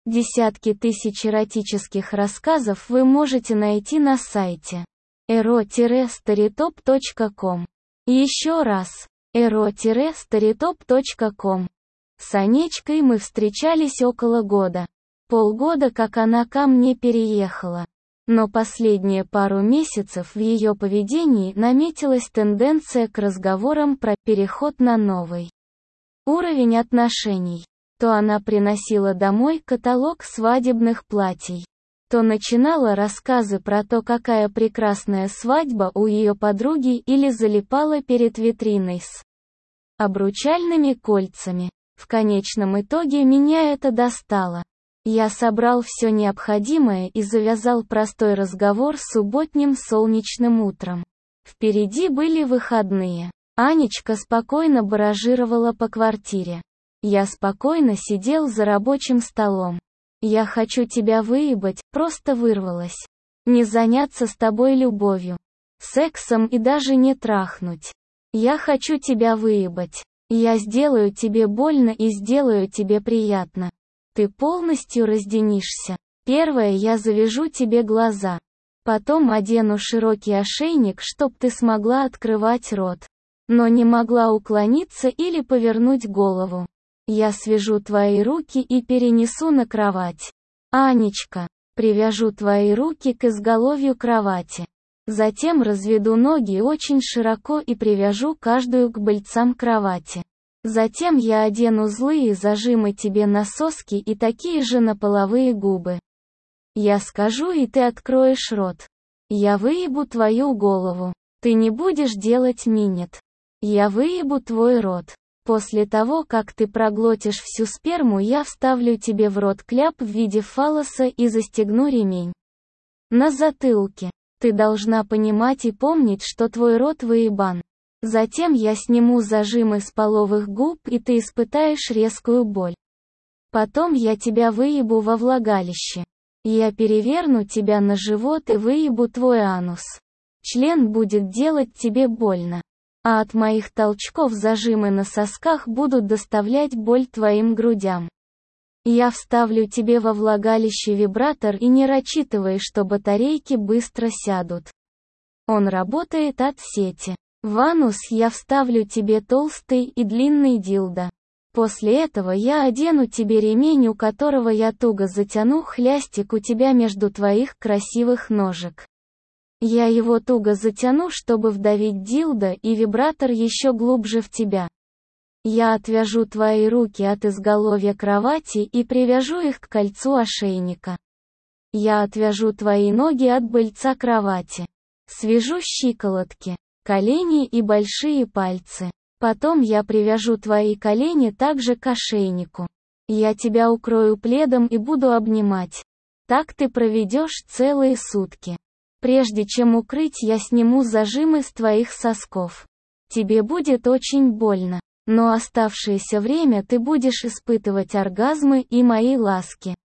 Десятки тысяч эротических рассказов вы можете найти на сайте ero-storytop.com. Еще раз, ero-storytop.com. С Анечкой мы встречались около года. Полгода как она ко мне переехала. Но последние пару месяцев в ее поведении наметилась тенденция к разговорам про переход на новый уровень отношений. То она приносила домой каталог свадебных платьей, то начинала рассказы про то, какая прекрасная свадьба у ее подруги, или залипала перед витриной с обручальными кольцами. В конечном итоге меня это достало. Я собрал все необходимое и завязал простой разговор субботним солнечным утром. Впереди были выходные. Анечка спокойно баражировала по квартире. Я спокойно сидел за рабочим столом. «Я хочу тебя выебать», просто вырвалась. «Не заняться с тобой любовью, сексом и даже не трахнуть. Я хочу тебя выебать. Я сделаю тебе больно и сделаю тебе приятно. Ты полностью разденишься. Первое, я завяжу тебе глаза. Потом одену широкий ошейник, чтоб ты смогла открывать рот, но не могла уклониться или повернуть голову. Я свяжу твои руки и перенесу на кровать. Анечка, привяжу твои руки к изголовью кровати. Затем разведу ноги очень широко и привяжу каждую к быльцам кровати. Затем я одену злые зажимы тебе на соски и такие же на половые губы. Я скажу, и ты откроешь рот. Я выебу твою голову. Ты не будешь делать минет. Я выебу твой рот. После того, как ты проглотишь всю сперму, я вставлю тебе в рот кляп в виде фаллоса и застегну ремень на затылке. Ты должна понимать и помнить, что твой рот выебан. Затем я сниму зажимы с половых губ, и ты испытаешь резкую боль. Потом я тебя выебу во влагалище. Я переверну тебя на живот и выебу твой анус. Член будет делать тебе больно. А от моих толчков зажимы на сосках будут доставлять боль твоим грудям. Я вставлю тебе во влагалище вибратор, и не рассчитывай, что батарейки быстро сядут. Он работает от сети. В анус я вставлю тебе толстый и длинный дилдо. После этого я одену тебе ремень, у которого я туго затяну хлястик у тебя между твоих красивых ножек. Я его туго затяну, чтобы вдавить дилдо и вибратор еще глубже в тебя. Я отвяжу твои руки от изголовья кровати и привяжу их к кольцу ошейника. Я отвяжу твои ноги от быльца кровати. Свяжу щиколотки, колени и большие пальцы. Потом я привяжу твои колени также к ошейнику. Я тебя укрою пледом и буду обнимать. Так ты проведешь целые сутки. Прежде чем укрыть, я сниму зажимы с твоих сосков. Тебе будет очень больно, но оставшееся время ты будешь испытывать оргазмы и мои ласки.